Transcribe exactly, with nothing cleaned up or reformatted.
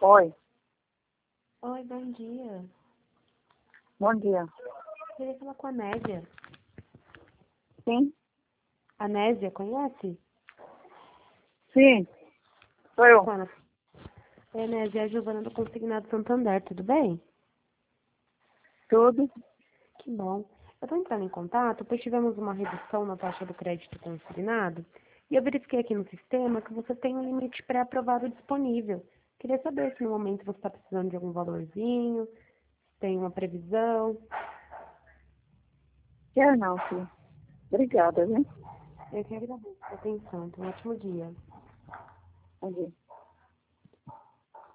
Oi, Oi, bom dia. bom dia. Queria falar com a Nésia. Sim? A Nésia, conhece? Sim, sou eu. Com ela. É, Nésia, é a Giovana do Consignado Santander, tudo bem? Tudo? Que bom. Eu tô entrando em contato, pois tivemos uma redução na taxa do crédito consignado e eu verifiquei aqui no sistema que você tem um limite pré-aprovado disponível. Queria saber se no momento você está precisando de algum valorzinho, se tem uma previsão. Quer não, filho. Obrigada, viu? Eu que agradeço a atenção. Tenha um ótimo dia. Bom dia.